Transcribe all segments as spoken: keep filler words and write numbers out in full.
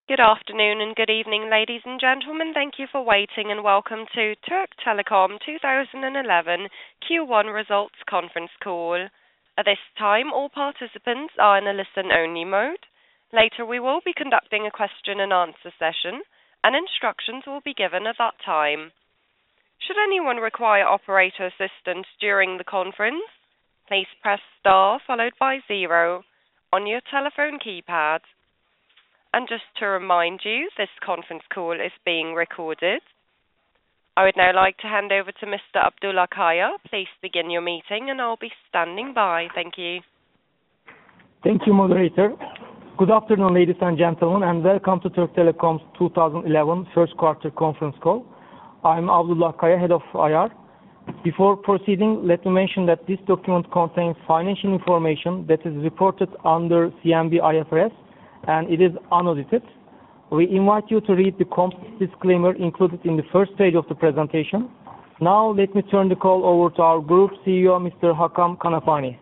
Good afternoon and good evening, ladies and gentlemen. Thank you for waiting and welcome to Türk Telekom twenty eleven Q one Results Conference Call. At this time, all participants are in a listen-only mode. Later, we will be conducting a question and answer session, and instructions will be given at that time. Should anyone require operator assistance during the conference, please press star followed by zero on your telephone keypad. And just to remind you, this conference call is being recorded. I would now like to hand over to Mister Abdullah Kaya. Please begin your meeting and I'll be standing by. Thank you. Thank you, moderator. Good afternoon, ladies and gentlemen, and welcome to Türk Telekom's twenty eleven first quarter conference call. I'm Abdullah Kaya, head of I R. Before proceeding, let me mention that this document contains financial information that is reported under C M B I F R S, and it is unaudited. We invite you to read the complete disclaimer included in the first page of the presentation. Now, let me turn the call over to our Group C E O, Mister Hakan Kanapani.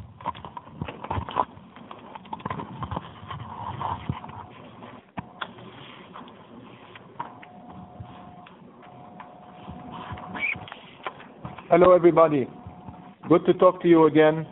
Hello, everybody. Good to talk to you again.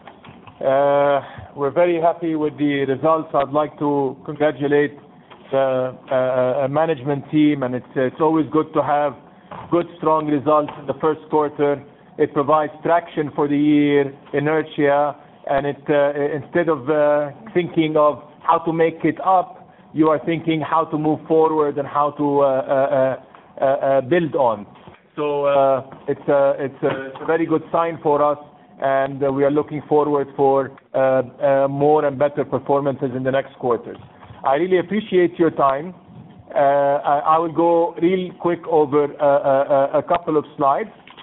Uh, we're very happy with the results. I'd like to congratulate the uh, management team, and it's, it's always good to have good, strong results in the first quarter. It provides traction for the year, inertia, and it uh, instead of uh, thinking of how to make it up, you are thinking how to move forward and how to uh, uh, uh, uh, build on. So uh, it's, a, it's, a, it's a very good sign for us, and uh, we are looking forward for uh, uh, more and better performances in the next quarters. I really appreciate your time. Uh, I, I will go real quick over uh, a, a couple of slides.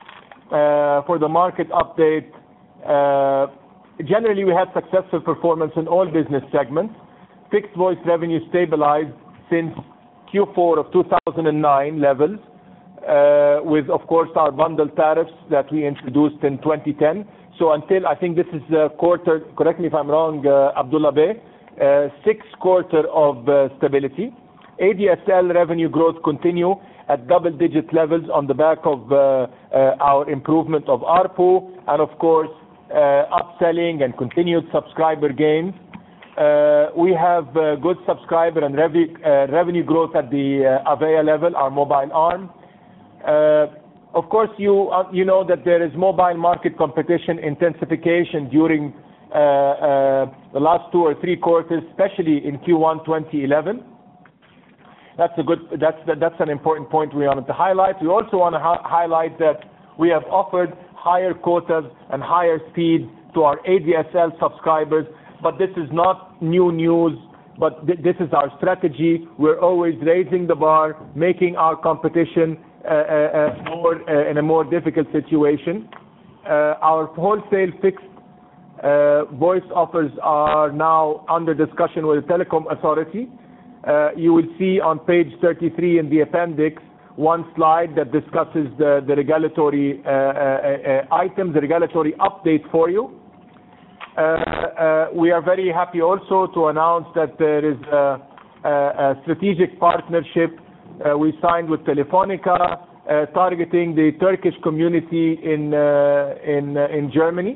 Uh, for the market update, uh, generally we had successful performance in all business segments. Fixed voice revenue stabilized since Q four of two thousand nine levels, uh, with, of course, our bundle tariffs that we introduced in twenty ten. So until, I think this is a quarter, correct me if I'm wrong, uh, Abdullah Bey, uh, sixth quarter of uh, stability. A D S L revenue growth continue at double-digit levels on the back of uh, uh, our improvement of A R P U, and of course, uh, upselling and continued subscriber gains. Uh, we have uh, good subscriber and rev- uh, revenue growth at the uh, Avaya level, our mobile arm. Uh, Of course, you uh, you know that there is mobile market competition intensification during uh, uh, the last two or three quarters, especially in Q one twenty eleven. That's a good. That's that's an important point we wanted to highlight. We also want to ha- highlight that we have offered higher quotas and higher speed to our A D S L subscribers, but this is not new news. But th- this is our strategy. We're always raising the bar, making our competition Uh, uh, uh, more uh, in a more difficult situation. Uh, our wholesale fixed uh, voice offers are now under discussion with the Telecom Authority. Uh, you will see on page thirty-three in the appendix one slide that discusses the, the regulatory uh, uh, uh, items, the regulatory update for you. Uh, uh, we are very happy also to announce that there is a, a, a strategic partnership Uh, we signed with Telefonica, uh, targeting the Turkish community in uh, in uh, in Germany.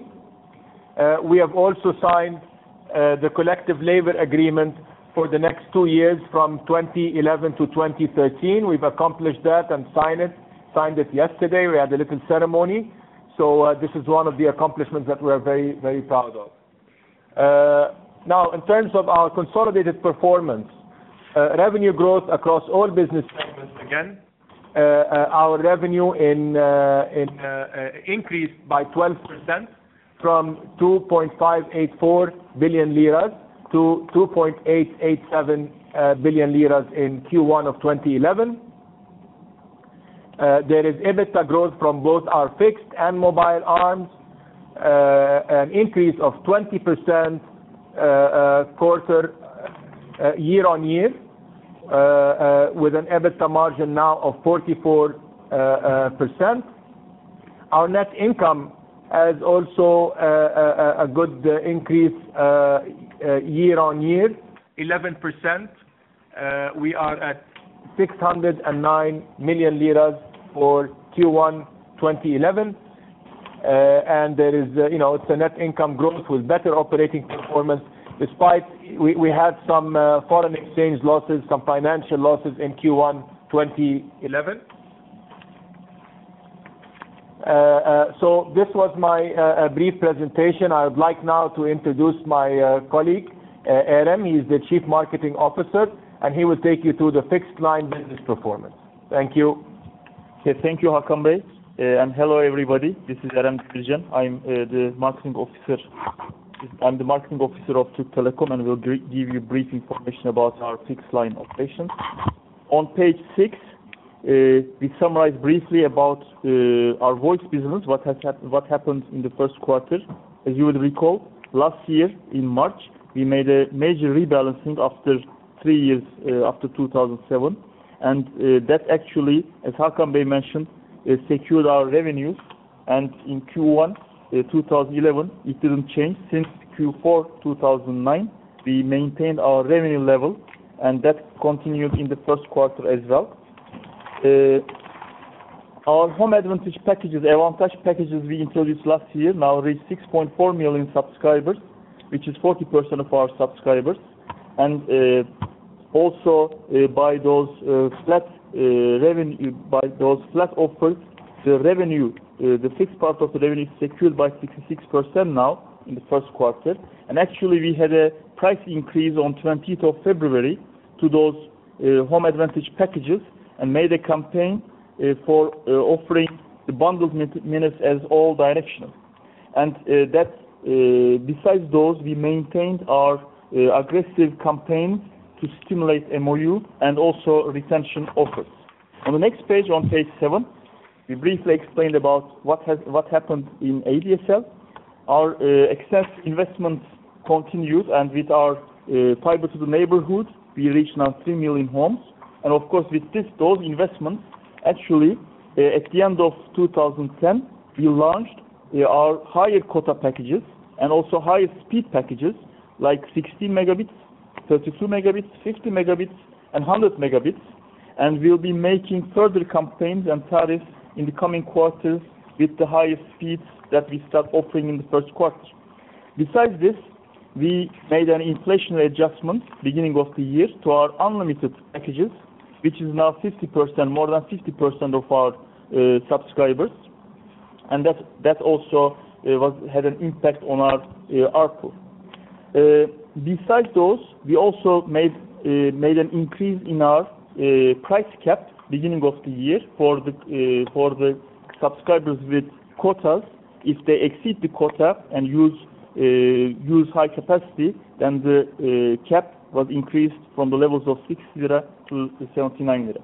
Uh, we have also signed uh, the collective labor agreement for the next two years, from twenty eleven to twenty thirteen. We've accomplished that and signed it. Signed it yesterday. We had a little ceremony. So uh, this is one of the accomplishments that we are very very proud of. Uh, now, in terms of our consolidated performance. Uh, revenue growth across all business segments again. Uh, uh, our revenue in, uh, in, uh, uh, increased by twelve percent from two point five eight four billion liras to two point eight eight seven uh, billion liras in Q one of twenty eleven. Uh, there is EBITDA growth from both our fixed and mobile arms, uh, an increase of twenty percent uh, uh, quarter Uh, year on year, uh, uh, with an EBITDA margin now of forty-four percent. Uh, uh, Our net income has also uh, a, a good uh, increase uh, uh, year on year, eleven percent, uh, we are at six hundred nine million liras for Q one twenty eleven. Uh, and there is, uh, you know, it's a net income growth with better operating performance, despite we, we had some uh, foreign exchange losses, some financial losses in Q one twenty eleven. Uh, uh, so this was my uh, brief presentation. I would like now to introduce my uh, colleague, uh, Erem. He is the Chief Marketing Officer, and he will take you through the fixed line business performance. Thank you. Okay, thank you, Hakan Bey. Uh, and hello, everybody. This is Erem Demircan. I'm uh, the marketing officer. I'm the marketing officer of Türk Telekom, and will give you brief information about our fixed line operations. On page six, uh, we summarize briefly about uh, our voice business. What has hap what happened in the first quarter? As you would recall, last year in March, we made a major rebalancing after three years uh, after two thousand seven, and uh, that actually, as Hakan Bey mentioned, Uh, secured our revenues, and in Q one uh, twenty eleven it didn't change. Since Q four two thousand nine we maintained our revenue level, and that continued in the first quarter as well. Uh, our Home Advantage packages, Avantage packages we introduced last year now reach six point four million subscribers, which is forty percent of our subscribers, and uh, also uh, by those uh, flat Uh, revenue, by those flat offers, the revenue, uh, the fixed part of the revenue is secured by sixty-six percent now in the first quarter. And actually we had a price increase on twentieth of February to those uh, Home Advantage packages, and made a campaign uh, for uh, offering the bundled minutes as all directional. And uh, that, uh, besides those, we maintained our uh, aggressive campaigns to stimulate M O U and also retention offers. On the next page, on page seven, we briefly explained about what has what happened in A D S L. Our uh, extensive investments continued, and with our uh, fiber to the neighborhood, we reached now three million homes. And of course, with this, those investments, actually, uh, at the end of two thousand ten, we launched uh, our higher quota packages and also higher speed packages like sixteen megabits, thirty-two megabits, fifty megabits, and one hundred megabits, and we'll be making further campaigns and tariffs in the coming quarters with the highest speeds that we start offering in the first quarter. Besides this, we made an inflationary adjustment beginning of the year to our unlimited packages, which is now fifty percent, more than fifty percent of our uh, subscribers, and that that also uh, was had an impact on our uh, A R P U. Uh, besides those, we also made uh, made an increase in our uh, price cap beginning of the year for the uh, for the subscribers with quotas. If they exceed the quota and use uh, use high capacity, then the uh, cap was increased from the levels of six lira to seventy-nine lira.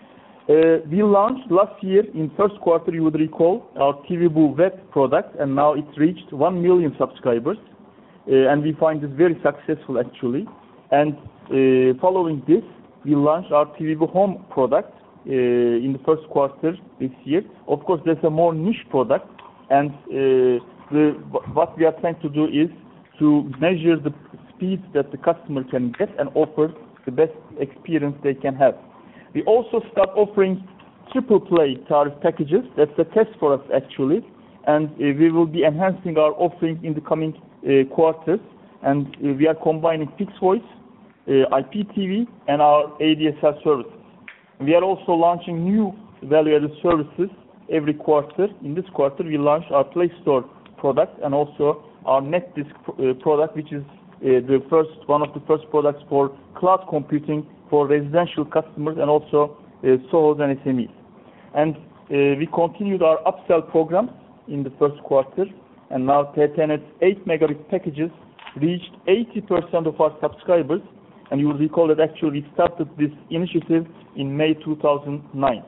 Uh, we launched last year in first quarter, you would recall, our T V Bu web product, and now it reached one million subscribers. Uh, and we find this very successful actually. And uh, following this, we launched our T V Bu Home product uh, in the first quarter this year. Of course, that's a more niche product, and uh, the, what we are trying to do is to measure the speed that the customer can get and offer the best experience they can have. We also start offering triple play tariff packages. That's a test for us actually, and uh, we will be enhancing our offering in the coming Uh, quarters, and uh, we are combining fixed voice, uh, I P T V, and our A D S L services. We are also launching new value-added services every quarter. In this quarter, we launched our Play Store product and also our NetDisk uh, product, which is uh, the first one of the first products for cloud computing for residential customers and also uh, S O Hos and S M Es. And uh, we continued our upsell programs in the first quarter. And now T T Net's eight megabit packages reached eighty percent of our subscribers. And you will recall that actually we started this initiative in May two thousand nine.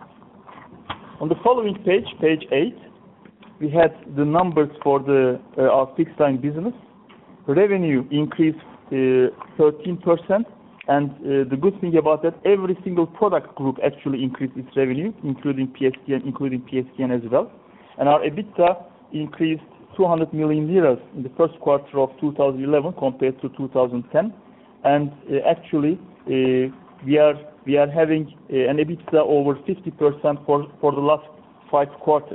On the following page, page eight, we had the numbers for the uh, our fixed line business. Revenue increased uh, thirteen percent, and uh, the good thing about that, every single product group actually increased its revenue, including P S T N, including P S T N as well. And our EBITDA increased two hundred million liras in the first quarter of two thousand eleven compared to two thousand ten. and uh, actually uh, we are we are having uh, an EBITDA over fifty percent for for the last five quarters.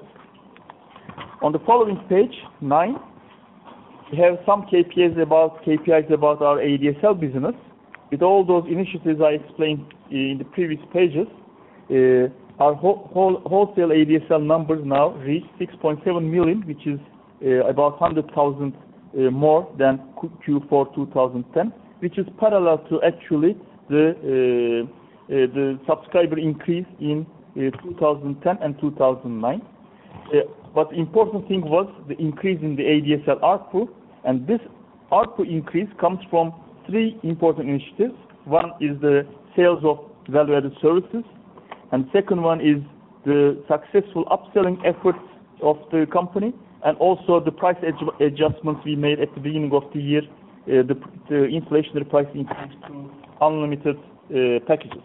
On the following page nine, we have some K P Is about K P Is about our A D S L business. With all those initiatives I explained in the previous pages, uh, our whole, whole, wholesale A D S L numbers now reach six point seven million, which is uh, about one hundred thousand uh, more than Q four two thousand ten, which is parallel to actually the uh, uh, the subscriber increase in uh, two thousand ten and two thousand nine. Uh, but the important thing was the increase in the A D S L A R P U, and this A R P U increase comes from three important initiatives. One is the sales of value-added services, and second one is the successful upselling efforts of the company, and also the price adj- adjustments we made at the beginning of the year, uh, the, the inflationary price increase to unlimited uh, packages.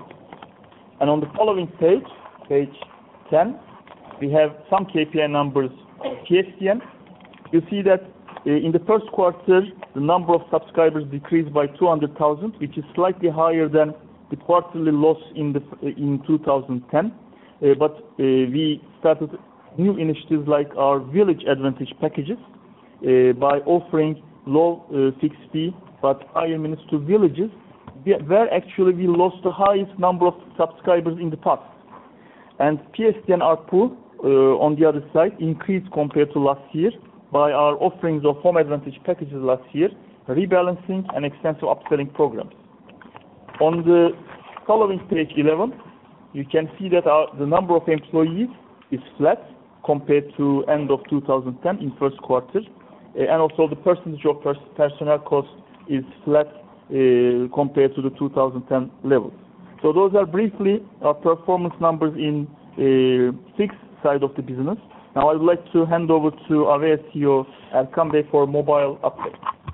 And on the following page, page ten, we have some K P I numbers of P S T N. You see that uh, in the first quarter, the number of subscribers decreased by two hundred thousand, which is slightly higher than the quarterly loss in the in two thousand ten. Uh, but uh, we started new initiatives like our Village Advantage packages uh, by offering low uh, fixed fee but higher minutes to villages, where actually we lost the highest number of subscribers in the past. And P S T N A R P U, uh, on the other side, increased compared to last year by our offerings of Home Advantage packages last year, rebalancing and extensive upselling programs. On the following page eleven, you can see that our, the number of employees is flat compared to end of two thousand ten in first quarter, uh, and also the percentage of pers- personnel cost is flat uh, compared to the two thousand ten levels. So those are briefly our performance numbers in uh, fixed side of the business. Now I would like to hand over to Avea C E O Erkan Bey for mobile update.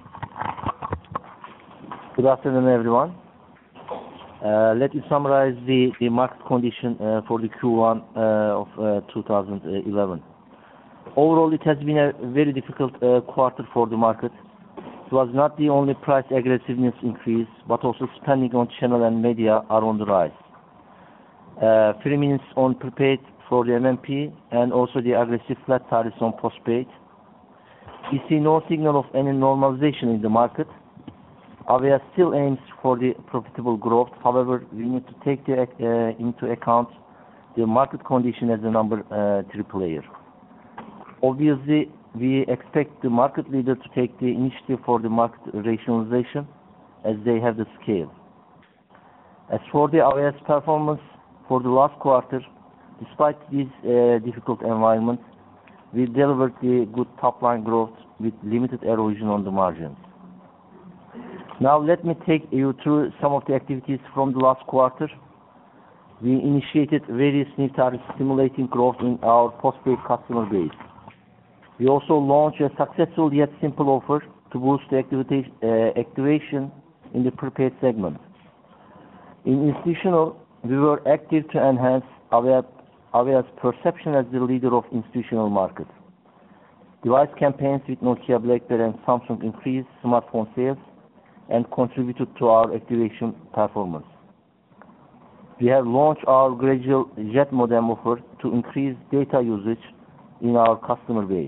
Good afternoon, everyone. Uh, let me summarize the, the market condition uh, for the Q one uh, of uh, two thousand eleven. Overall, it has been a very difficult uh, quarter for the market. It was not the only price aggressiveness increase, but also spending on channel and media are on the rise. Uh, free minutes on prepaid for the M M P and also the aggressive flat tariffs on postpaid. We see no signal of any normalization in the market. Avea still aims for the profitable growth. However, we need to take the, uh, into account the market condition as a number uh, three player. Obviously, we expect the market leader to take the initiative for the market rationalization as they have the scale. As for the Avea's performance for the last quarter, despite this uh, difficult environment, we delivered the good top-line growth with limited erosion on the margins. Now let me take you through some of the activities from the last quarter. We initiated various new tariffs stimulating growth in our postpaid customer base. We also launched a successful yet simple offer to boost the activity, uh, activation in the prepaid segment. In institutional, we were active to enhance Avea, Avea's perception as the leader of institutional market. Device campaigns with Nokia, BlackBerry, and Samsung increased smartphone sales and contributed to our activation performance. We have launched our gradual jet modem offer to increase data usage in our customer base.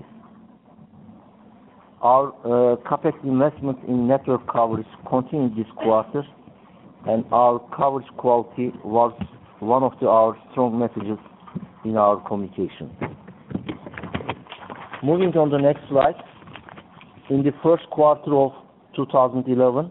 Our uh, CapEx investment in network coverage continued this quarter, and our coverage quality was one of the, our strong messages in our communication. Moving on to the next slide. In the first quarter of two thousand eleven,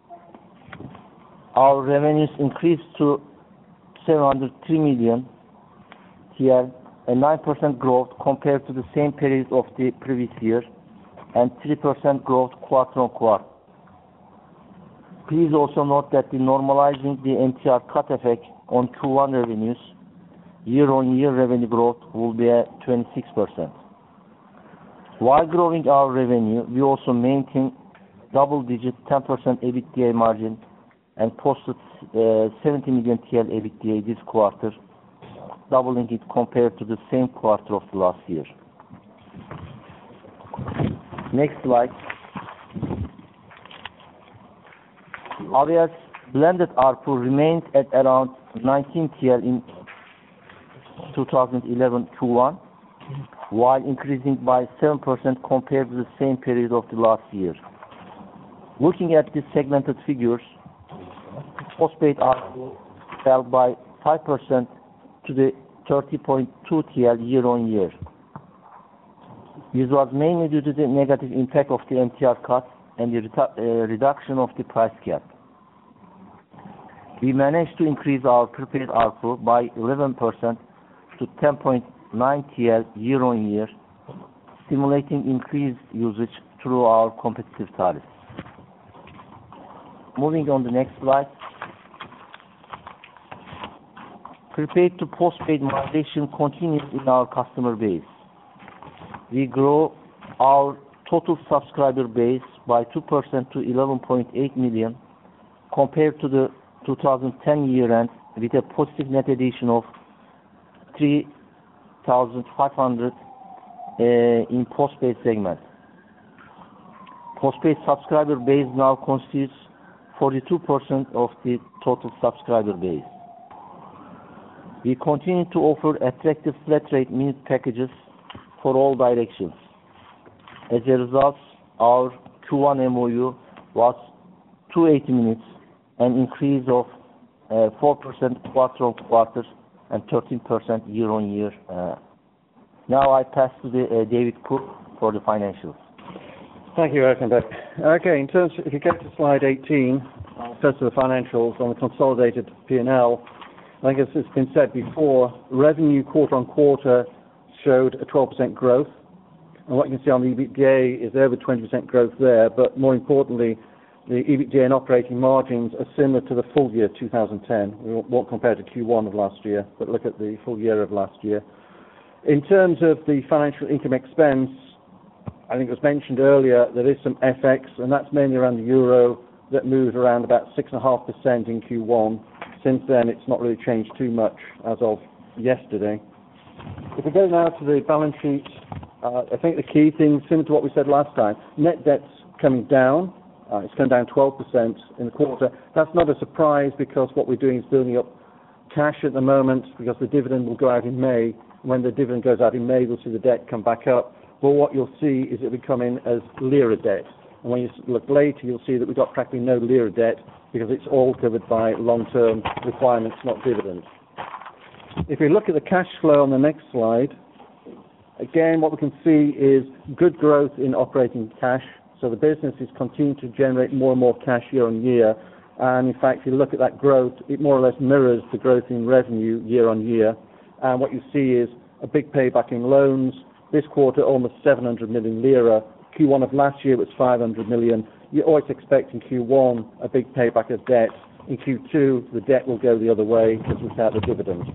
our revenues increased to seven hundred three million T L, a nine percent growth compared to the same period of the previous year, and three percent growth quarter on quarter. Please also note that the normalizing the M T R cut effect on Q one revenues, year-on-year revenue growth will be at twenty-six percent. While growing our revenue, we also maintained double-digit ten percent EBITDA margin and posted uh, seventy million T L EBITDA this quarter, doubling it compared to the same quarter of the last year. Next slide. Avia's blended A R P U remained at around nineteen T L in two thousand eleven Q one, while increasing by seven percent compared to the same period of the last year. Looking at the segmented figures, postpaid A R P U fell by five percent to the thirty point two T L year-on-year. This was mainly due to the negative impact of the M T R cut and the uh, reduction of the price cap. We managed to increase our prepaid A R P U by eleven percent to ten point nine T L year-on-year, stimulating increased usage through our competitive tariffs. Moving on the next slide. Prepaid to postpaid migration continues in our customer base. We grow our total subscriber base by two percent to eleven point eight million compared to the two thousand ten year end, with a positive net addition of three thousand five hundred uh, in postpaid segment. Postpaid subscriber base now constitutes forty-two percent of the total subscriber base. We continue to offer attractive flat rate minute packages for all directions. As a result, our Q one M O U was two hundred eighty minutes, an increase of uh, four percent quarter-on-quarter and thirteen percent year-on-year. Uh, now I pass to the, uh, David Cook for the financials. Thank you, Erkan Bey. Okay, in terms, if you go to slide eighteen, first of the financials on the consolidated P and L, I think as it's been said before, revenue quarter-on-quarter showed a twelve percent growth. And what you can see on the EBITDA is over twenty percent growth there, but more importantly, the EBITDA and operating margins are similar to the full year two thousand ten. We won't compare to Q one of last year, but look at the full year of last year. In terms of the financial income expense, I think it was mentioned earlier, there is some F X, and that's mainly around the euro that moved around about six point five percent in Q one. Since then, it's not really changed too much as of yesterday. If we go now to the balance sheet, uh, I think the key thing, similar to what we said last time, net debt's coming down. Uh, it's come down twelve percent in the quarter. That's not a surprise because what we're doing is building up cash at the moment because the dividend will go out in May. When the dividend goes out in May, we'll see the debt come back up. But what you'll see is it will come in as lira debt. And when you look later, you'll see that we've got practically no lira debt because it's all covered by long-term requirements, not dividends. If we look at the cash flow on the next slide, again, what we can see is good growth in operating cash. So the business is continuing to generate more and more cash year on year. And in fact, if you look at that growth, it more or less mirrors the growth in revenue year on year. And what you see is a big payback in loans. This quarter, almost seven hundred million lira. Q one of last year was five hundred million. You always expect in Q one a big payback of debt. In Q two, the debt will go the other way because we start the dividend.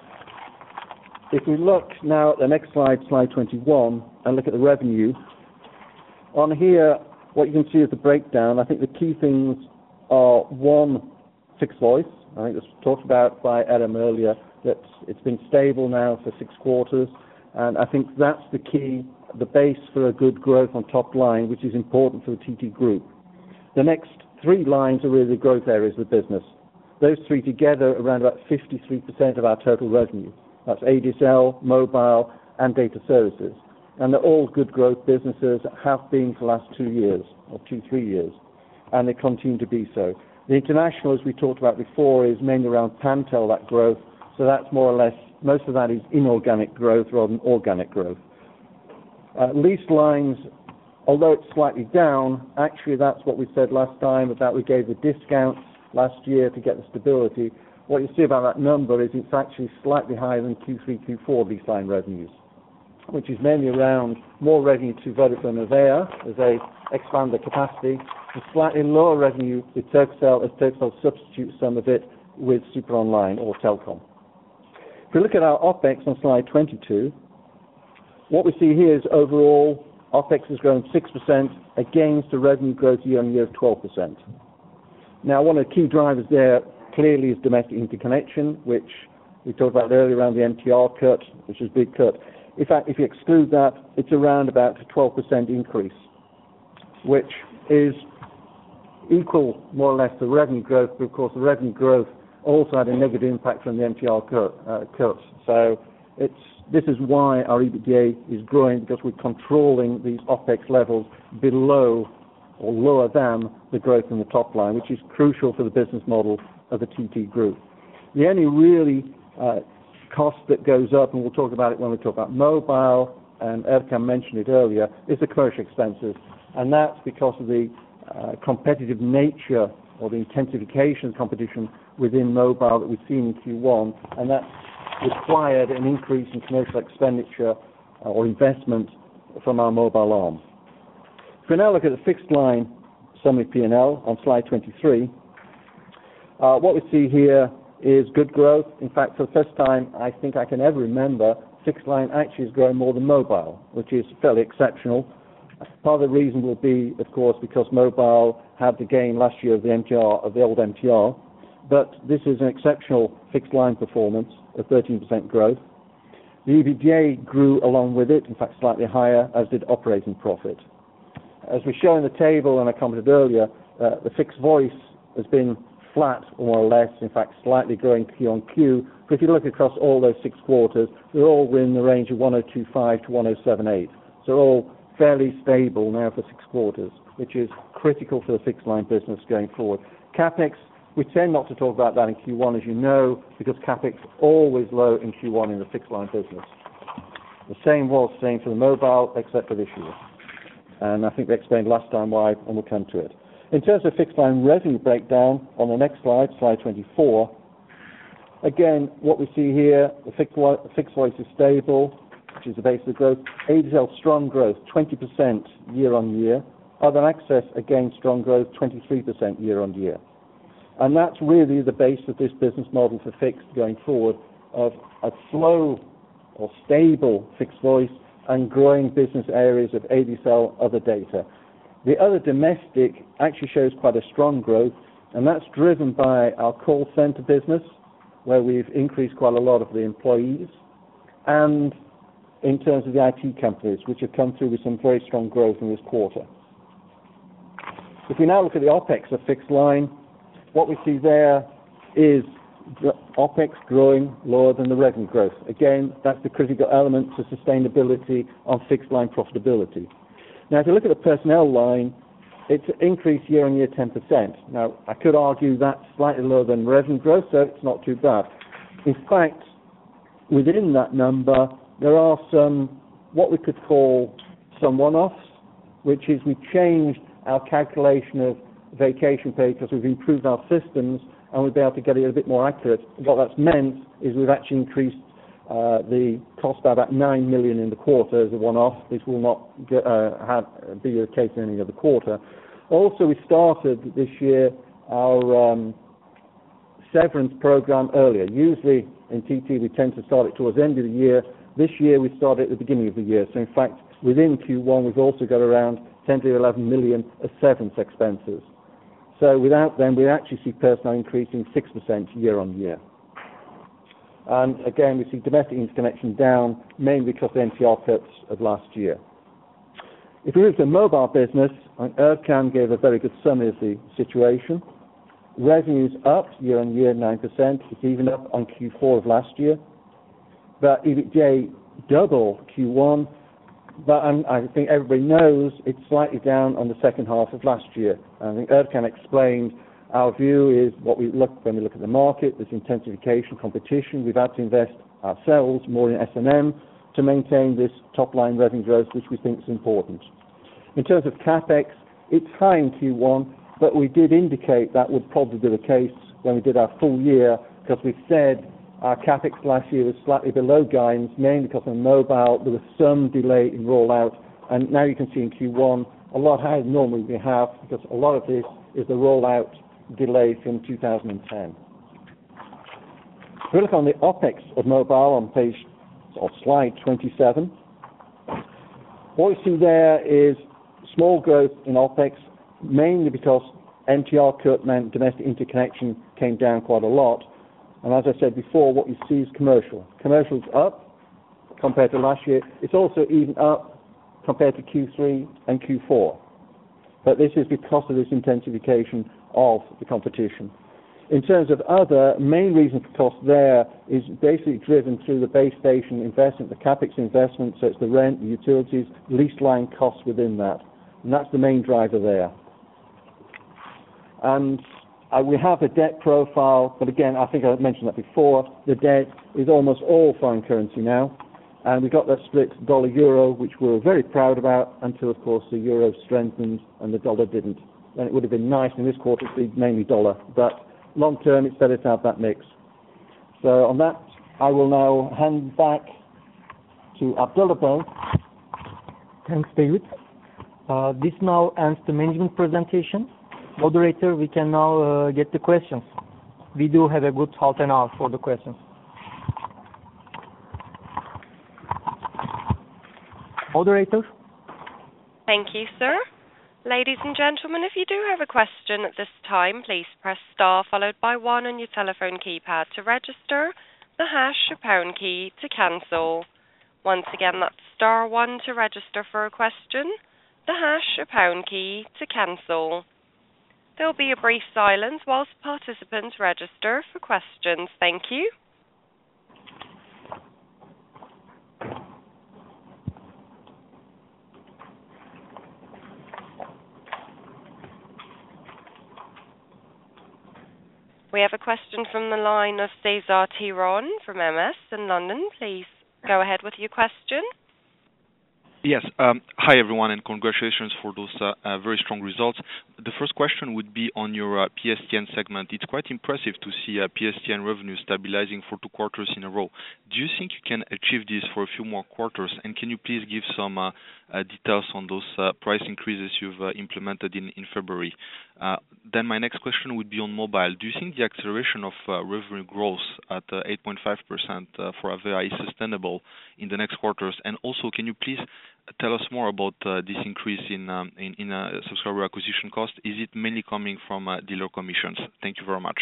If we look now at the next slide, slide twenty-one, and look at the revenue, on here, what you can see is the breakdown. I think the key things are, one, fixed voice. I think this was talked about by Adam earlier, that it's been stable now for six quarters, and I think that's the key, the base for a good growth on top line, which is important for the T T group. The next three lines are really the growth areas of the business. Those three together are around about fifty-three percent of our total revenue. That's A D S L, mobile, and data services. And they're all good growth businesses, have been for the last two years, or two, three years, and they continue to be so. The international, as we talked about before, is mainly around Pantel, that growth, so that's more or less, most of that is inorganic growth rather than organic growth. Uh, lease lines, although it's slightly down, actually that's what we said last time about we gave the discounts last year to get the stability. What you see about that number is it's actually slightly higher than Q three, Q four lease line revenues, which is mainly around more revenue to Vodafone Avea as they expand their capacity, and slightly lower revenue with Turkcell as Turkcell substitutes some of it with Super Online or Telkom. If we look at our OPEX on slide twenty-two, what we see here is overall OPEX has grown six percent against the revenue growth year on year of twelve percent. Now, one of the key drivers there clearly is domestic interconnection, which we talked about earlier around the M T R cut, which is a big cut. In fact, if you exclude that, it's around about a twelve percent increase, which is, equal more or less the revenue growth, but of course the revenue growth also had a negative impact from the M T R cut, uh, cuts. So it's, this is why our EBITDA is growing, because we're controlling these OPEX levels below or lower than the growth in the top line, which is crucial for the business model of the T T Group. The only really uh, cost that goes up, and we'll talk about it when we talk about mobile, and Erkan mentioned it earlier, is the commercial expenses. And that's because of the uh, competitive nature or the intensification of competition within mobile that we've seen in Q one, and that's required an increase in commercial expenditure uh, or investment from our mobile arm. If we now look at the fixed line summary P and L on slide twenty-three, uh, what we see here is good growth. In fact, for the first time I think I can ever remember, fixed line actually is growing more than mobile, which is fairly exceptional. Part of the reason will be, of course, because mobile had the gain last year of the M T R, of the old M T R, but this is an exceptional fixed line performance of thirteen percent growth. The EBITDA grew along with it, in fact slightly higher, as did operating profit. As we show in the table, and I commented earlier, uh, the fixed voice has been flat, more or less, in fact slightly growing Q on Q, but if you look across all those six quarters, they're all within the range of one oh two point five to one oh seven point eight. So they're all fairly stable now for six quarters, which is critical for the fixed line business going forward. CapEx, we tend not to talk about that in Q one, as you know, because CapEx always low in Q one in the fixed line business. The same was the same for the mobile, except for this year. And I think they explained last time why, and we'll come to it. In terms of fixed line revenue breakdown, on the next slide, slide twenty-four, again, what we see here, the fixed, fixed voice is stable, which is the base of the growth. A D S L, strong growth, twenty percent year on year. Other access, again, strong growth, twenty-three percent year on year. And that's really the base of this business model for fixed going forward, of a slow or stable fixed voice and growing business areas of A D S L, other data. The other domestic actually shows quite a strong growth, and that's driven by our call center business, where we've increased quite a lot of the employees, and in terms of the I T companies, which have come through with some very strong growth in this quarter. If we now look at the OPEX of fixed line, what we see there is the OPEX growing lower than the revenue growth. Again, that's the critical element to sustainability on fixed line profitability. Now, if you look at the personnel line, it's increased year on year ten percent. Now, I could argue that's slightly lower than revenue growth, so it's not too bad. In fact, within that number, there are some, what we could call some one-offs, which is we changed our calculation of vacation pay because we've improved our systems and we'll be able to get it a bit more accurate. What that's meant is we've actually increased uh, the cost by about nine million in the quarter as a one-off. This will not get, uh, have, be the case in any other quarter. Also, we started this year our um, severance program earlier. Usually in T T we tend to start it towards the end of the year. This year we started at the beginning of the year. So in fact, within Q one we've also got around ten to eleven million of severance expenses. So without them, we actually see personnel increasing six percent year on year. And again, we see domestic interconnection down, mainly because of the N T R cuts of last year. If we move to the mobile business, Erkan gave a very good summary of the situation. Revenues up year on year, nine percent. It's even up on Q four of last year. But EBITDA double Q one. But um, I think everybody knows it's slightly down on the second half of last year. I think Erkan explained our view is what we look when we look at the market, this intensification, competition. We've had to invest ourselves more in S and M to maintain this top-line revenue growth, which we think is important. In terms of CapEx, it's high in Q one, but we did indicate that would probably be the case when we did our full year, because we said our CapEx last year was slightly below guidance, mainly because on mobile there was some delay in rollout, and now you can see in Q one a lot higher than normally we have, because a lot of this is the rollout delay from two thousand ten. If we look on the OPEX of mobile on page or slide twenty-seven, what we see there is small growth in OPEX, mainly because M T R cut meant domestic interconnection came down quite a lot. And as I said before, what you see is commercial. Commercial's up compared to last year. It's also even up compared to Q three and Q four. but this is because of this intensification of the competition. In terms of other, main reason for cost there is basically driven through the base station investment, the CapEx investment, so it's the rent, the utilities, lease line costs within that. And that's the main driver there. And uh, we have a debt profile, but again, I think I mentioned that before, the debt is almost all foreign currency now. And we got that split dollar-euro, which we were very proud about, until, of course, the euro strengthened and the dollar didn't. And it would have been nice in this quarter to be mainly dollar, but long term, it's better to have that mix. So on that, I will now hand back to Abdullah Bey. Thanks, David. Uh, this now ends the management presentation. Moderator, we can now uh, get the questions. We do have a good half an hour for the questions. Moderator? Thank you, sir. Ladies and gentlemen, if you do have a question at this time, please press star followed by one on your telephone keypad to register, the hash or pound key to cancel. Once again, that's star one to register for a question, the hash or pound key to cancel. There will be a brief silence whilst participants register for questions. Thank you. We have a question from the line of Cesar Tiron from M S in London. Please go ahead with your question. Yes. Um, hi, everyone, and congratulations for those uh, uh, very strong results. The first question would be on your uh, P S T N segment. It's quite impressive to see uh, P S T N revenue stabilizing for two quarters in a row. Do you think you can achieve this for a few more quarters? And can you please give some uh, uh, details on those uh, price increases you've uh, implemented in, in February? Uh, then my next question would be on mobile. Do you think the acceleration of uh, revenue growth at uh, eight point five percent uh, for Avea is sustainable in the next quarters? And also, can you please tell us more about uh, this increase in um, in, in uh, subscriber acquisition cost? Is it mainly coming from uh, dealer commissions? Thank you very much.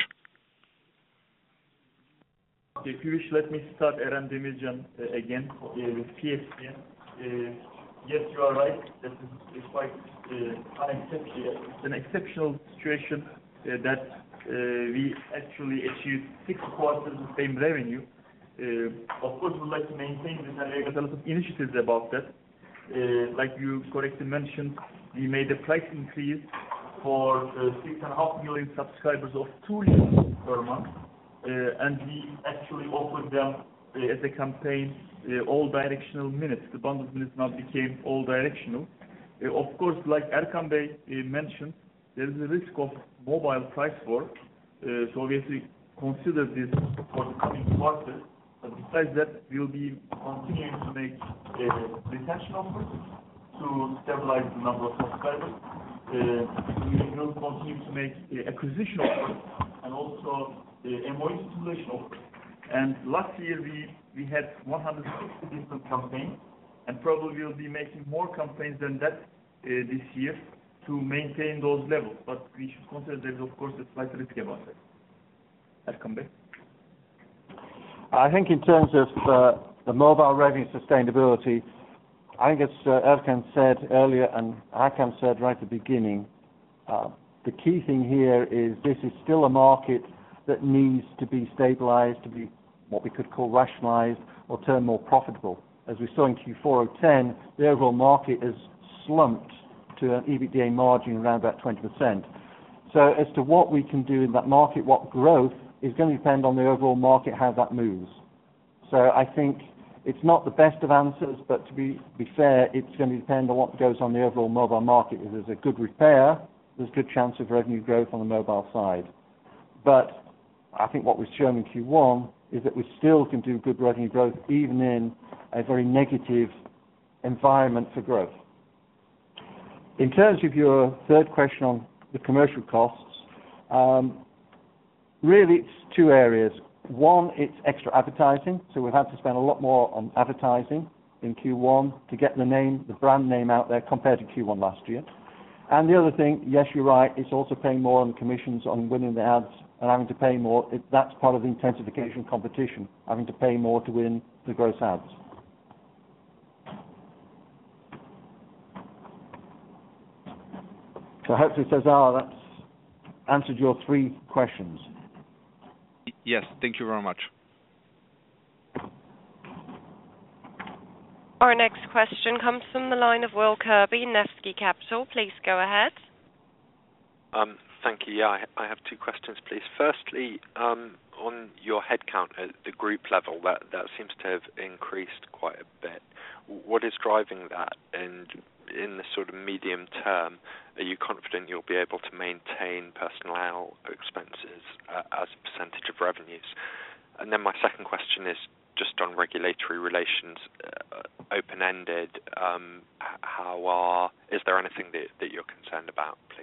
If you wish, let me start, Eren Demircan, uh, again uh, with P S T N. Uh, yes, you are right. That is quite uh, unexceptional. It's an exceptional situation uh, that uh, we actually achieved six quarters of the same revenue. Uh, of course, we would like to maintain this, and we have a lot of initiatives about that. Uh, like you correctly mentioned, we made a price increase for uh, six and a half million subscribers of two units per month, uh, and we actually offered them uh, as a campaign uh, all directional minutes. The bundled minutes now became all directional. Uh, of course, like Erkan Bey uh, mentioned, there is a risk of mobile price war, uh, so we have to consider this for the coming quarters. But besides that, we will be continuing to make uh, retention offers to stabilize the number of subscribers. Uh, we will continue to make uh, acquisition offers and also uh, M O U stimulation offers. And last year we, we had one hundred sixty different campaigns, and probably we'll be making more campaigns than that uh, this year to maintain those levels. But we should consider there is, of course, a slight risk about that. Erkan Bey. I think in terms of uh, the mobile revenue sustainability, I think as uh, Erkan said earlier and Hakan said right at the beginning, uh, the key thing here is this is still a market that needs to be stabilized, to be what we could call rationalized or turn more profitable. As we saw in Q four of ten, the overall market has slumped to an EBITDA margin around about twenty percent. So as to what we can do in that market, what growth, is going to depend on the overall market, how that moves. So I think it's not the best of answers, but to be, be fair, it's going to depend on what goes on the overall mobile market. If there's a good repair, there's a good chance of revenue growth on the mobile side. But I think what we've shown in Q one is that we still can do good revenue growth even in a very negative environment for growth. In terms of your third question on the commercial costs, um, really, it's two areas. One, it's extra advertising. So we've had to spend a lot more on advertising in Q one to get the name, the brand name out there compared to Q one last year. And the other thing, yes, you're right, it's also paying more on commissions on winning the ads and having to pay more. It, that's part of the intensification competition, having to pay more to win the gross ads. So hopefully, Cesar, that's answered your three questions. Yes, thank you very much. Our next question comes from the line of Will Kirby, Nevsky Capital. Please go ahead. Um, thank you. Yeah, I, I have two questions, please. Firstly, um, on your headcount at the group level, that, that seems to have increased quite a bit. What is driving that? And in the sort of medium term, are you confident you'll be able to maintain personnel expenses uh, as a percentage of revenues? And then my second question is just on regulatory relations, uh, open-ended. Um, how are? Is there anything that, that you're concerned about, please?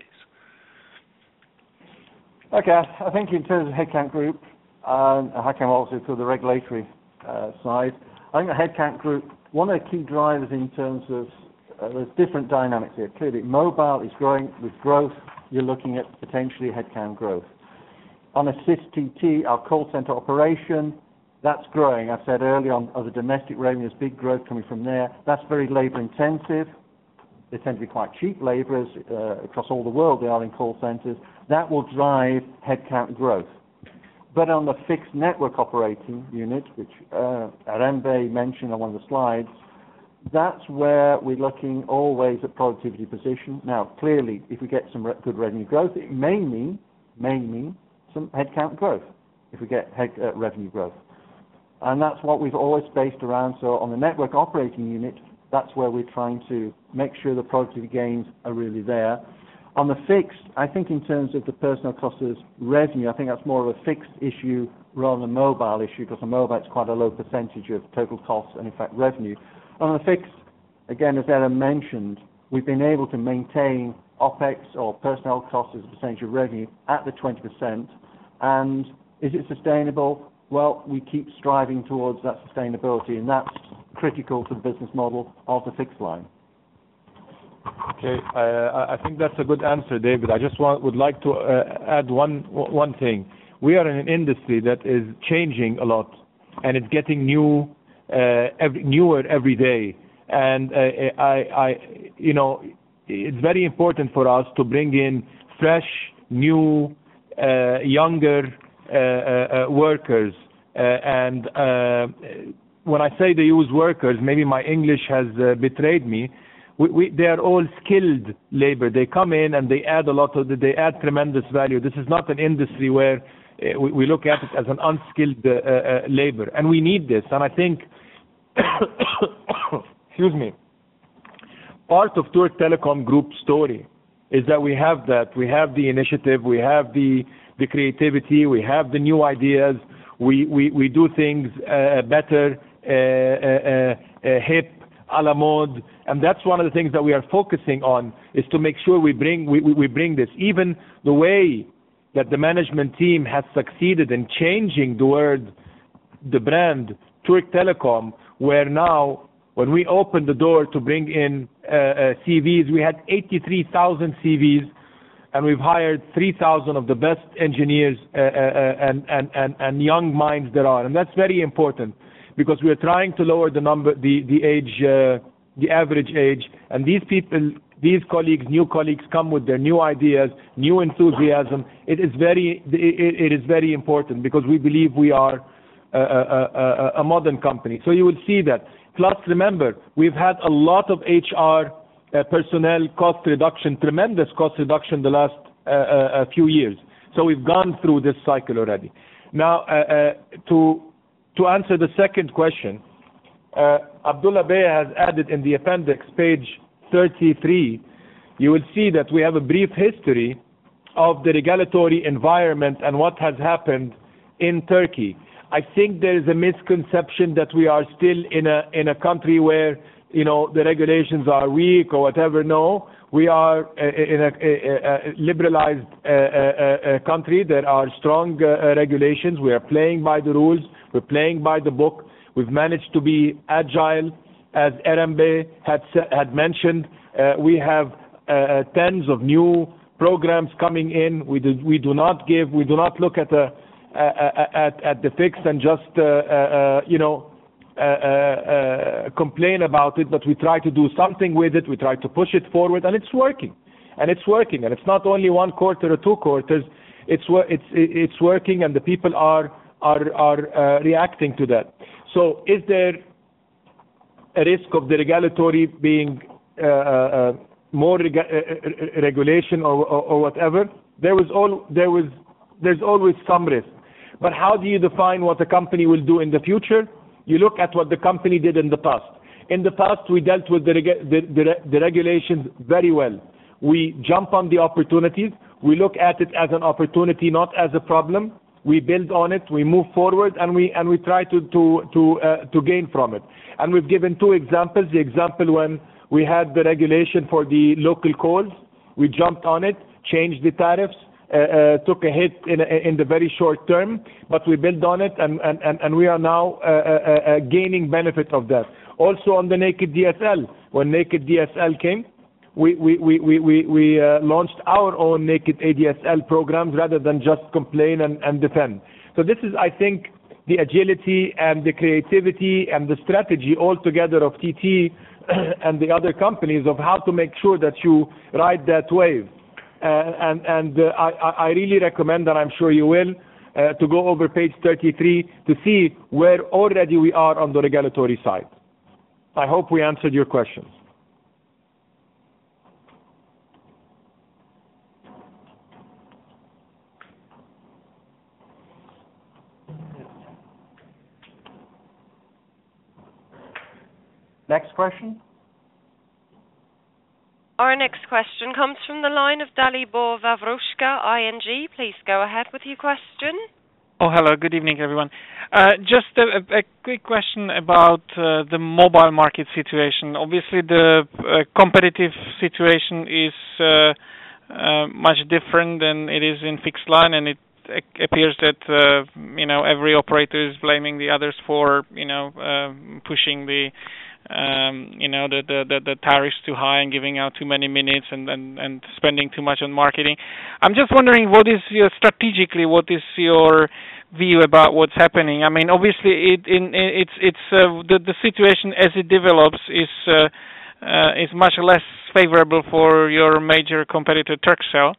Okay, I think in terms of headcount group, um, I came also to the regulatory uh, side. I think the headcount group, one of the key drivers in terms of, uh, there's different dynamics here. Clearly, mobile is growing. With growth, you're looking at potentially headcount growth. On a S I S T T, our call center operation, that's growing. I said earlier on, of the domestic revenues, big growth coming from there. That's very labor intensive. They tend to be quite cheap laborers uh, across all the world. They are in call centers. That will drive headcount growth. But on the fixed network operating unit, which uh, Arembe mentioned on one of the slides, that's where we're looking always at productivity position. Now, clearly, if we get some re- good revenue growth, it may mean, may mean some headcount growth if we get head, uh, revenue growth. And that's what we've always based around. So on the network operating unit, that's where we're trying to make sure the productivity gains are really there. On the fixed, I think in terms of the personnel costs as revenue, I think that's more of a fixed issue rather than a mobile issue, because on mobile it's quite a low percentage of total costs and in fact revenue. On the fixed, again, as Aaron mentioned, we've been able to maintain OPEX or personnel costs as a percentage of revenue at the twenty percent. And is it sustainable? Well, we keep striving towards that sustainability, and that's critical to the business model of the fixed line. Okay, I, I think that's a good answer, David. I just want, would like to uh, add one one thing. We are in an industry that is changing a lot, and it's getting new, uh, every, newer every day. And uh, I, I, you know, it's very important for us to bring in fresh, new, uh, younger uh, uh, workers. Uh, and uh, when I say they use workers, maybe my English has uh, betrayed me. We, we, they are all skilled labor. They come in and they add a lot of, they add tremendous value. This is not an industry where uh, we, we look at it as an unskilled uh, uh, labor, and we need this. And I think, excuse me, part of Turk Telecom Group story is that we have that. We have the initiative, we have the the creativity, we have the new ideas. We we, we do things uh, better, uh, uh, uh, hip, a la mode, and that's one of the things that we are focusing on, is to make sure we bring we, we bring this. Even the way that the management team has succeeded in changing the word, the brand Turk Telecom, where now when we opened the door to bring in uh, uh, C Vs, we had eighty-three thousand C Vs, and we've hired three thousand of the best engineers uh, uh, and, and, and, and young minds there are, and that's very important. Because we are trying to lower the number, the the age, uh, the average age, and these people, these colleagues, new colleagues, come with their new ideas, new enthusiasm. It is very, it, it is very important, because we believe we are a, a, a, a modern company. So you will see that. Plus, remember, we've had a lot of H R uh, personnel cost reduction, tremendous cost reduction the last uh, uh, few years. So we've gone through this cycle already. Now, uh, uh, to To answer the second question, uh, Abdullah Bey has added in the appendix, page thirty-three, you will see that we have a brief history of the regulatory environment and what has happened in Turkey. I think there is a misconception that we are still in a in a country where, you know, the regulations are weak or whatever. No, we are uh, in a, a, a liberalized uh, uh, uh, country. There are strong uh, regulations. We are playing by the rules. We're playing by the book. We've managed to be agile, as Arembe had had mentioned. Uh, we have uh, tens of new programs coming in. We do we do not give. We do not look at the uh, at at the fix and just uh, uh, you know uh, uh, uh, complain about it. But we try to do something with it. We try to push it forward, and it's working. and it's working. And it's not only one quarter or two quarters. It's it's it's working, and the people are are are uh, reacting to that. So, is there a risk of the regulatory being uh, uh, more reg- uh, regulation or, or, or whatever? There was all there was there's always some risk. But how do you define what a company will do in the future? You look at what the company did in the past. In the past, we dealt with the, reg- the, the, the regulations very well. We jump on the opportunities. We look at it as an opportunity, not as a problem. We build on it. We move forward, and we and we try to to to uh, to gain from it. And we've given two examples. The example when we had the regulation for the local calls, we jumped on it, changed the tariffs. Uh, uh, took a hit in, in the very short term, but we built on it, and, and, and, and we are now uh, uh, uh, gaining benefit of that. Also on the Naked D S L, when Naked D S L came, we, we, we, we, we, we uh, launched our own Naked A D S L programs rather than just complain and, and defend. So this is, I think, the agility and the creativity and the strategy altogether of T T and the other companies of how to make sure that you ride that wave. Uh, and and uh, I, I really recommend, and I'm sure you will, uh, to go over page thirty-three to see where already we are on the regulatory side. I hope we answered your questions. Next question. Our next question comes from the line of Dalibor Vavrushka, I N G. Please go ahead with your question. Oh, hello. Good evening, everyone. Uh, just a, a quick question about uh, the mobile market situation. Obviously, the uh, competitive situation is uh, uh, much different than it is in fixed line, and it appears that uh, you know every operator is blaming the others for you know uh, pushing the Um, you know, the, the, the, the tariffs too high and giving out too many minutes and, and, and spending too much on marketing. I'm just wondering, what is your, strategically, what is your view about what's happening? I mean, obviously, it, in, it's, it's, uh, the, the situation as it develops is, uh, uh, is much less favorable for your major competitor, Turkcell.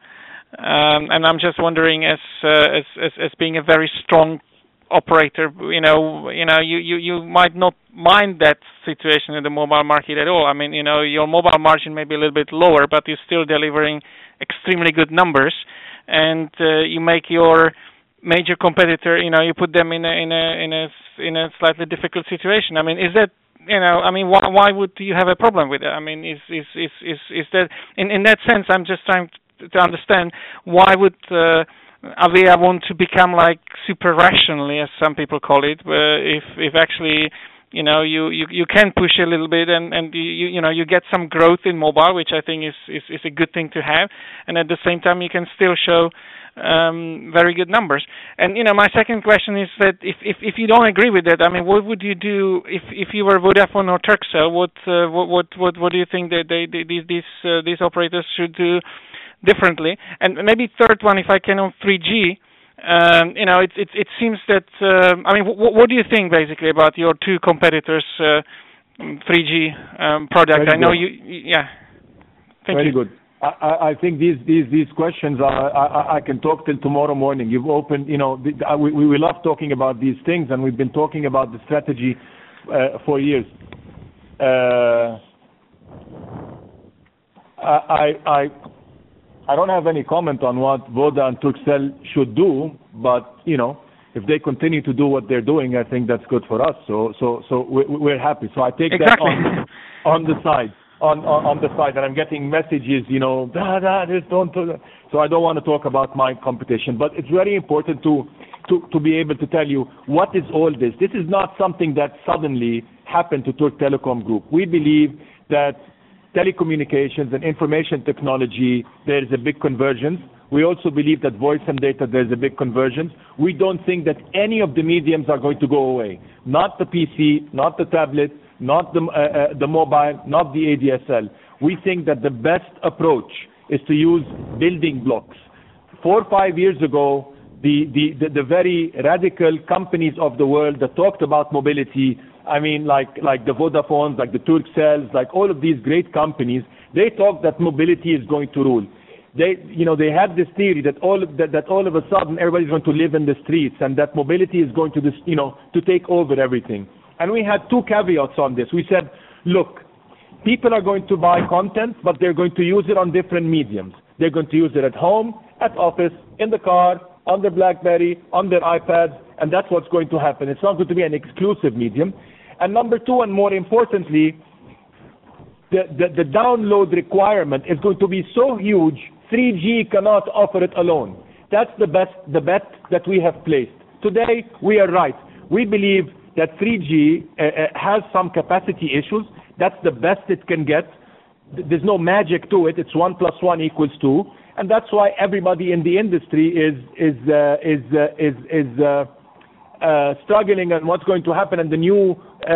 Um, and I'm just wondering, as, uh, as, as, as being a very strong operator, you know, you know, you, you, you might not mind that situation in the mobile market at all. I mean, you know, your mobile margin may be a little bit lower, but you're still delivering extremely good numbers, and uh, you make your major competitor, you know, you put them in a in a in a in a slightly difficult situation. I mean, is that, you know, I mean, why why would you have a problem with it? I mean, is is is is, is that in in that sense? I'm just trying to, to understand why would Uh, Avia want to become like super rationally, as some people call it, uh, if if actually you know you, you, you can push a little bit and, and you you know you get some growth in mobile, which I think is, is, is a good thing to have, and at the same time you can still show um, very good numbers. And you know my second question is that if, if, if you don't agree with that, I mean, what would you do if, if you were Vodafone or Turkcell? What uh, what, what what what do you think that they, they these these uh, these operators should do differently? And maybe third one, if I can, on three G, um, you know, it it it seems that uh, I mean, w- what do you think basically about your two competitors' uh, three G um, product? Very I know good. you, yeah. Thank Very you. good. I, I think these these these questions are I, I can talk till tomorrow morning. You've opened, you know, the, we we love talking about these things, and we've been talking about the strategy uh, for years. Uh, I I. I don't have any comment on what Voda and Turkcell should do, but you know, if they continue to do what they're doing, I think that's good for us. So, so, so we're, we're happy. So I take exactly. that on, on the side, on, on on the side, and I'm getting messages, you know, da da, this don't. Do that. So I don't want to talk about my competition, but it's very important to to to be able to tell you what is all this. This is not something that suddenly happened to Turk Telecom Group. We believe that telecommunications and information technology, there is a big convergence. We also believe that voice and data, there's a big convergence. We don't think that any of the mediums are going to go away. Not the P C, not the tablet, not the, uh, uh, the mobile, not the A D S L. We think that the best approach is to use building blocks. Four or five years ago, the, the, the, the very radical companies of the world that talked about mobility, I mean, like like the Vodafones, like the Turkcells, like all of these great companies, they thought that mobility is going to rule. They, you know, they had this theory that all that, that all of a sudden everybody's going to live in the streets and that mobility is going to, this, you know, to take over everything. And we had two caveats on this. We said, look, people are going to buy content, but they're going to use it on different mediums. They're going to use it at home, at office, in the car, on their BlackBerry, on their iPads, and that's what's going to happen. It's not going to be an exclusive medium. And number two, and more importantly, the, the, the download requirement is going to be so huge, three G cannot offer it alone. That's the best, the bet that we have placed. Today, we are right. We believe that three G uh, uh, has some capacity issues. That's the best it can get. There's no magic to it. It's one plus one equals two, and that's why everybody in the industry is is uh, is uh, is is uh, uh, struggling on what's going to happen and the new uh,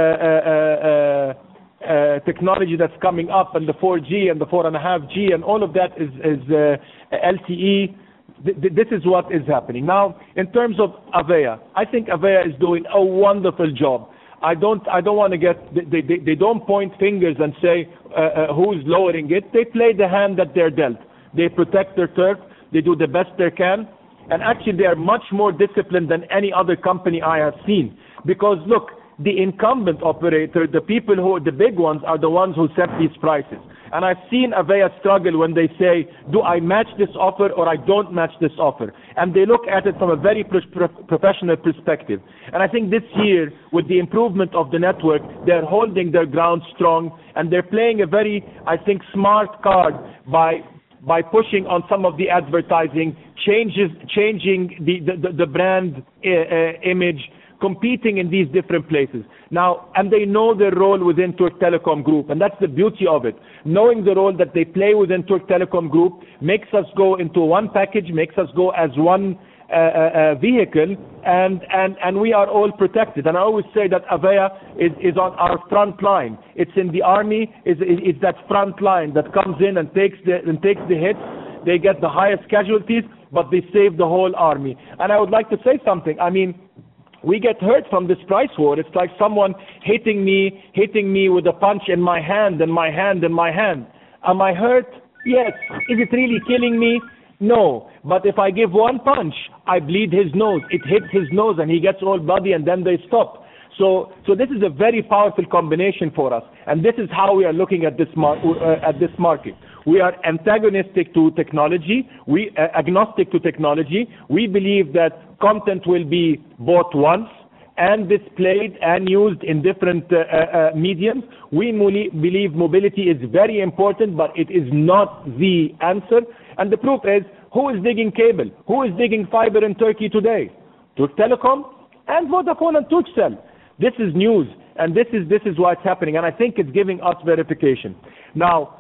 uh, uh, technology that's coming up, and the four G and the four and a half G, and all of that is is uh, L T E. This is what is happening now. In terms of Avaya, I think Avaya is doing a wonderful job. I don't, I don't want to get, they, they, they don't point fingers and say uh, uh, who's lowering it. They play the hand that they're dealt. They protect their turf. They do the best they can. And actually, they are much more disciplined than any other company I have seen. Because look, the incumbent operator, the people who are the big ones, are the ones who set these prices. And I've seen Avaya struggle when they say, do I match this offer or I don't match this offer? And they look at it from a very pro- pro- professional perspective. And I think this year, with the improvement of the network, they're holding their ground strong, and they're playing a very, I think, smart card by by pushing on some of the advertising, changes, changing the, the, the brand uh, uh, image, competing in these different places. Now, and they know their role within Turk Telecom Group, and that's the beauty of it. Knowing the role that they play within Turk Telecom Group makes us go into one package, makes us go as one uh, uh, vehicle, and, and, and we are all protected. And I always say that Avaya is, is on our front line. It's in the army, it's, it's that front line that comes in and takes the, and takes the hits. They get the highest casualties, but they save the whole army. And I would like to say something. I mean, we get hurt from this price war. It's like someone hitting me, hitting me with a punch in my hand, and my hand, and my hand. Am I hurt? Yes. Is it really killing me? No. But if I give one punch, I bleed his nose. It hits his nose, and he gets all bloody, and then they stop. So, so this is a very powerful combination for us, and this is how we are looking at this mar- uh, at this market. We are antagonistic to technology. We uh, agnostic to technology. We believe that content will be bought once and displayed and used in different uh, uh, mediums. We muli- believe mobility is very important, but it is not the answer. And the proof is, who is digging cable? Who is digging fiber in Turkey today? Turk Telecom and Vodafone and Turkcell. This is news, and this is this is what's happening, and I think it's giving us verification. Now,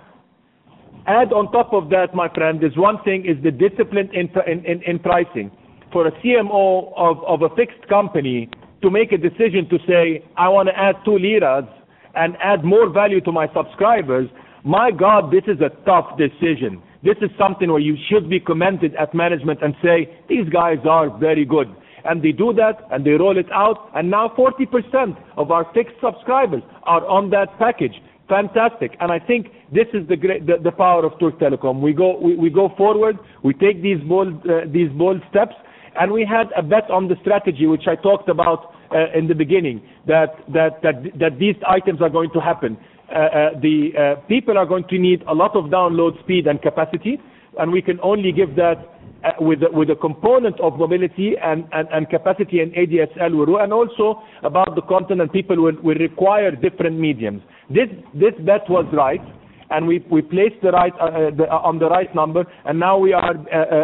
add on top of that, my friend, is one thing is the discipline in, in, in pricing. For a C M O of, of a fixed company to make a decision to say, I want to add two liras and add more value to my subscribers, my God, this is a tough decision. This is something where you should be commended at management and say, these guys are very good. And they do that, and they roll it out, and now forty percent of our fixed subscribers are on that package. Fantastic. And I think this is the great, the, the power of Turk Telecom. We go, we, we go forward, we take these bold, uh, these bold steps, and we had a bet on the strategy, which I talked about uh, in the beginning, that, that, that, that these items are going to happen. Uh, uh, the uh, people are going to need a lot of download speed and capacity, and we can only give that uh, with, a, with a component of mobility and, and, and capacity in A D S L, and also about the content, and people will, will require different mediums. This, this bet was right, and we, we placed the right, uh, the, uh, on the right number, and now we are uh,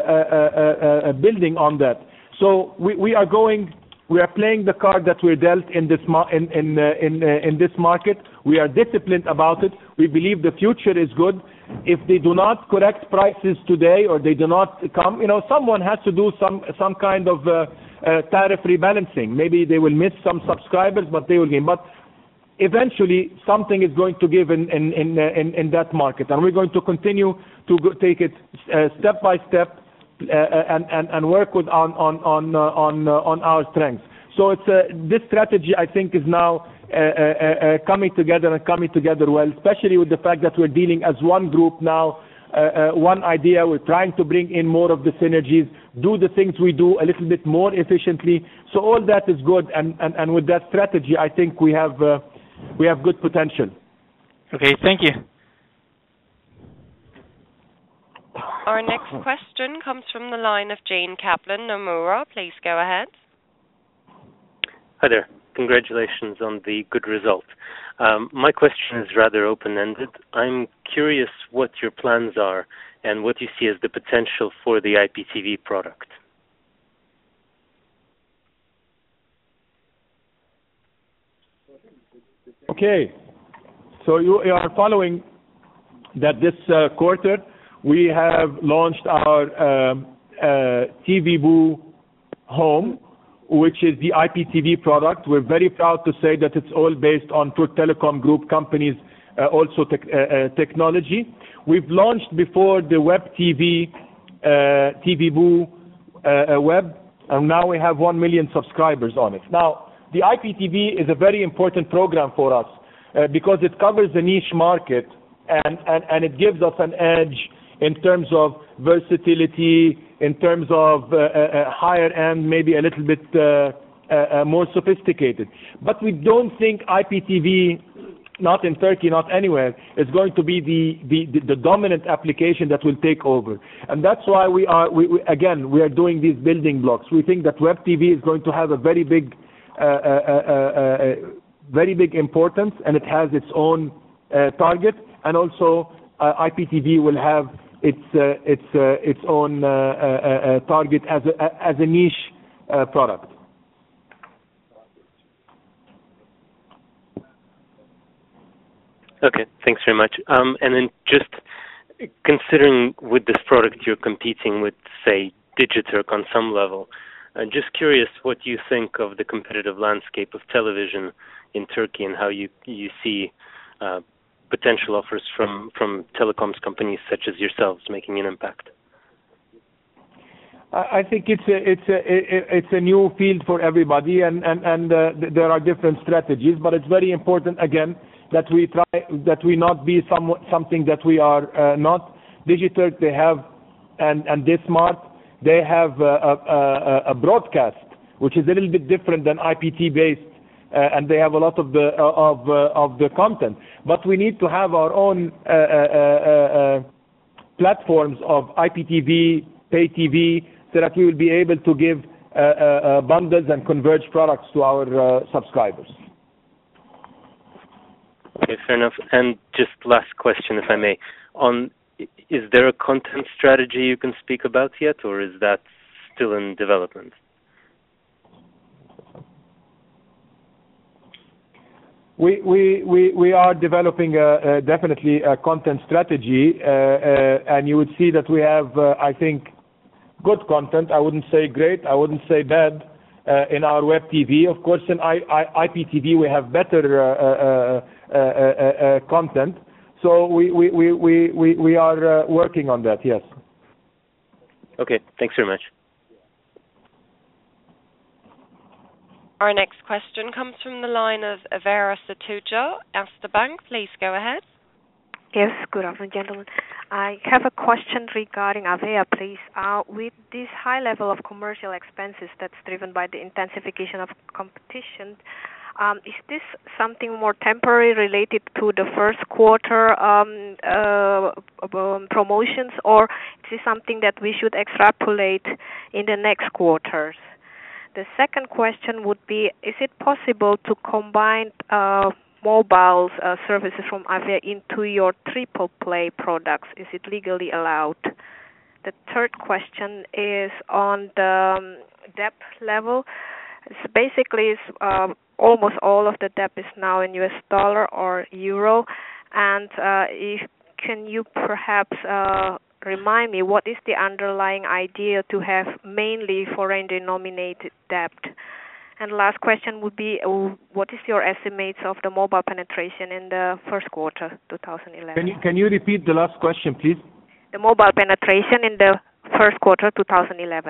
uh, uh, uh, building on that. So we, we are going, we are playing the card that we're dealt in this, mar- in, in, uh, in, uh, in this market. We are disciplined about it. We believe the future is good. If they do not correct prices today, or they do not come, you know, someone has to do some, some kind of uh, uh, tariff rebalancing. Maybe they will miss some subscribers, but they will gain. But eventually, something is going to give in in in, uh, in, in that market, and we're going to continue to go, take it uh, step by step uh, and, and and work with on on on uh, on uh, on our strengths. So it's uh, this strategy, I think, is now uh, uh, coming together and coming together well, especially with the fact that we're dealing as one group now, uh, uh, one idea. We're trying to bring in more of the synergies, do the things we do a little bit more efficiently. So all that is good, and, and, and with that strategy, I think we have uh, we have good potential. Okay, thank you. Our next question comes from the line of Jane Kaplan, Nomura. Please go ahead. Hi there. Congratulations on the good result. Um, my question is rather open-ended. I'm curious what your plans are and what you see as the potential for the I P T V product. Okay. So you are following that this uh, quarter we have launched our um, uh, T V Boo Home, which is the I P T V product. We're very proud to say that it's all based on Turk Telecom Group companies, uh, also te uh, uh, technology. We've launched before the Web T V, uh, T V Boo uh, Web, and now we have one million subscribers on it. Now, the I P T V is a very important program for us uh, because it covers a niche market, and, and, and it gives us an edge in terms of versatility, in terms of uh, uh, higher end, maybe a little bit uh, uh, uh, more sophisticated. But we don't think I P T V, not in Turkey, not anywhere, is going to be the, the, the, the dominant application that will take over. And that's why we are, we, we, again, we are doing these building blocks. We think that Web T V is going to have a very big, uh, uh, uh, uh, very big importance, and it has its own uh, target, and also uh, I P T V will have its uh, its uh, its own uh, uh, uh, target as a as a niche uh, product. Okay, thanks very much. Um, and then just considering with this product you're competing with, say, Digiturk on some level, uh, just curious what you think of the competitive landscape of television in Turkey and how you you see uh, potential offers from, from telecoms companies such as yourselves making an impact? I think it's a it's a it's a new field for everybody, and and and uh, there are different strategies. But it's very important again that we try that we not be some something that we are uh, not. Digiturk, they have, and and Desmart, they have a, a, a broadcast which is a little bit different than I P T based. Uh, and they have a lot of the uh, of uh, of the content, but we need to have our own uh, uh, uh, uh, platforms of I P T V, pay T V, so that we will be able to give uh, uh, bundles and converged products to our uh, subscribers. Okay, fair enough. And just last question, if I may, on is there a content strategy you can speak about yet, or is that still in development? We, we, we, we are developing a, a definitely a content strategy, uh, uh, and you would see that we have, uh, I think, good content. I wouldn't say great, I wouldn't say bad uh, in our Web T V. Of course, in I, I, I P T V we have better uh, uh, uh, uh, uh, content. So we, we, we, we, we, we are uh, working on that, yes. Okay, thanks very much. Our next question comes from the line of Vera Satuja, Erste Bank. Please go ahead. Yes, good afternoon, gentlemen. I have a question regarding Avea, please. Uh, with this high level of commercial expenses that's driven by the intensification of competition, um, is this something more temporary related to the first quarter um, uh, um, promotions, or is this something that we should extrapolate in the next quarters? The second question would be, is it possible to combine uh, mobile uh, services from Avea into your triple play products? Is it legally allowed? The third question is on the um, debt level. It's basically, it's, uh, almost all of the debt is now in U S dollar or euro. And uh, if, can you perhaps uh, remind me, what is the underlying idea to have mainly foreign-denominated debt? And the last question would be, uh, what is your estimates of the mobile penetration in the first quarter, twenty eleven? Can you, can you repeat the last question, please? The mobile penetration in the first quarter, twenty eleven.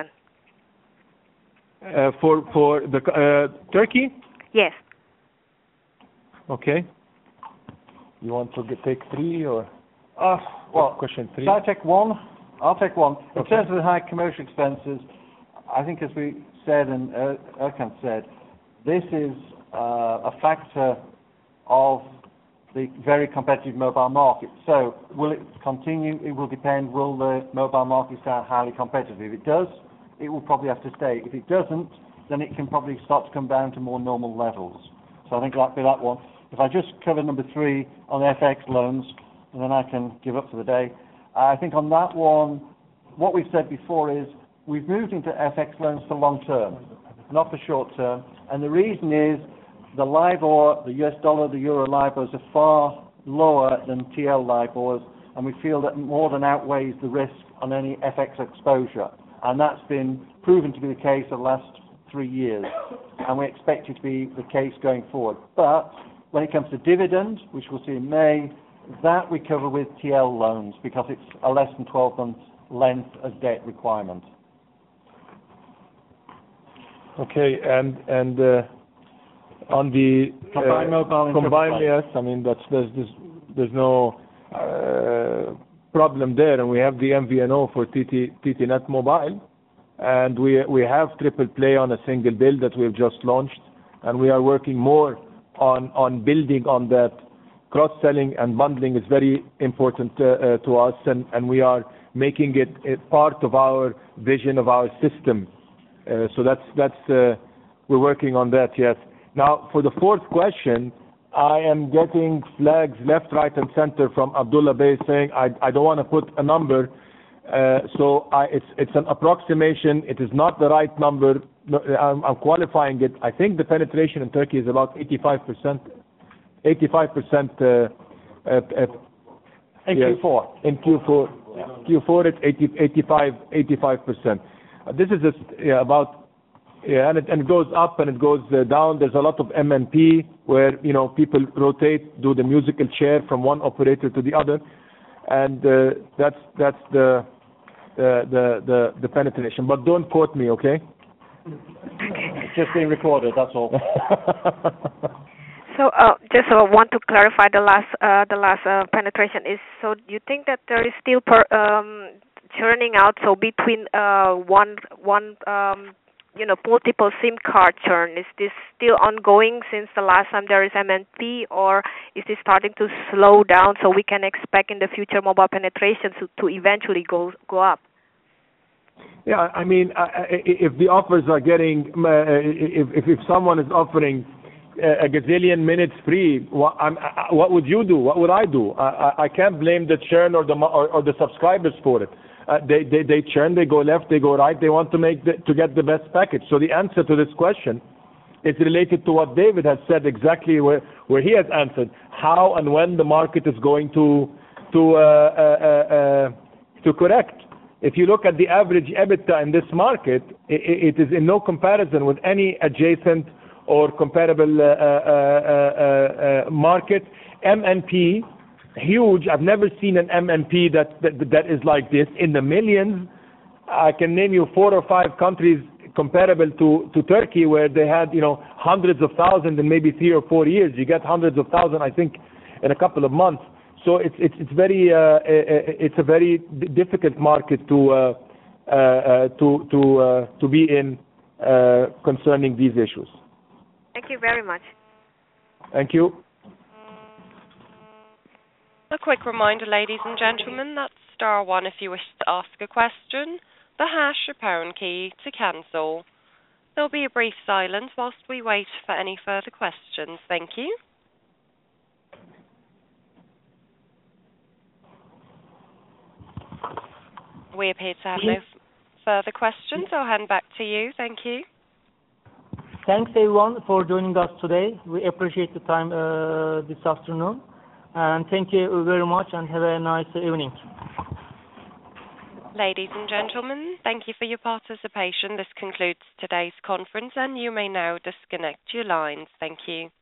Uh, for for the uh, Turkey? Yes. Okay. You want to get, take three or? Uh, well, question three. Shall I take one? I'll take one. In Okay. terms of the high commercial expenses, I think as we said and uh, Erkan said, this is uh, a factor of the very competitive mobile market. So will it continue? It will depend. Will the mobile market stay highly competitive? If it does, it will probably have to stay. If it doesn't, then it can probably start to come down to more normal levels. So I think that'll be that one. If I just cover number three on F X loans, and then I can give up for the day. I think on that one, what we've said before is we've moved into F X loans for long term, not for short term. And the reason is the LIBOR, the U S dollar, the Euro LIBORs are far lower than T L LIBORs, and we feel that more than outweighs the risk on any F X exposure. And that's been proven to be the case for the last three years, and we expect it to be the case going forward. But when it comes to dividends, which we'll see in May, that we cover with T L loans because it's a less than twelve months length as debt requirement. Okay, and and uh, on the combined uh, mobile combined, yes, I mean that's there's there's, there's no uh, problem there, and we have the M V N O for T T T T Net Mobile, and we we have triple play on a single bill that we've just launched, and we are working more on on building on that. Cross-selling and bundling is very important uh, uh, to us, and, and we are making it a part of our vision of our system. Uh, so that's that's uh, we're working on that. Yes. Now for the fourth question, I am getting flags left, right, and center from Abdullah Bey saying I I don't want to put a number. Uh, so I, it's it's an approximation. It is not the right number. No, I'm, I'm qualifying it. I think the penetration in Turkey is about eighty-five percent. eighty-five percent uh, uh, uh, in yes, Q four. In Q four, yeah. Q four it's eighty, eighty-five, eighty-five percent. Uh, this is just, yeah, about, yeah, and it, and it goes up and it goes uh, down. There's a lot of M N P where you know people rotate, do the musical chair from one operator to the other, and uh, that's that's the, the the the the penetration. But don't quote me, okay? It's just being recorded. That's all. So, uh, just uh, want to clarify the last, uh, the last uh, penetration is. So, do you think that there is still per, um, churning out? So, between uh, one, one, um, you know, multiple SIM card churn, is this still ongoing since the last time there is M N P, or is this starting to slow down? So, we can expect in the future mobile penetration to, to eventually go go up. Yeah, I mean, uh, if the offers are getting, uh, if if if someone is offering a gazillion minutes free, what, I'm, I, what would you do? What would I do? I, I can't blame the churn or the or, or the subscribers for it. Uh, they, they they churn, they go left, they go right. They want to make the, to get the best package. So the answer to this question is related to what David has said exactly where where he has answered how and when the market is going to to uh, uh, uh, to correct. If you look at the average EBITDA in this market, it, it is in no comparison with any adjacent or comparable uh, uh, uh, uh, market. M N P, huge. I've never seen an M N P that, that that is like this in the millions. I can name you four or five countries comparable to, to Turkey where they had you know hundreds of thousands in maybe three or four years. You get hundreds of thousands, I think, in a couple of months. So it's it's it's very uh, it's a very difficult market to uh, uh, uh, to to uh, to be in uh, concerning these issues. Thank you very much. Thank you. A quick reminder, ladies and gentlemen, that's star one if you wish to ask a question, the hash or pound key to cancel. There'll be a brief silence whilst we wait for any further questions. Thank you. We appear to have no f- further questions. I'll hand back to you. Thank you. Thanks everyone for joining us today. We appreciate the time uh, this afternoon. And thank you very much and have a nice evening. Ladies and gentlemen, thank you for your participation. This concludes today's conference and you may now disconnect your lines. Thank you.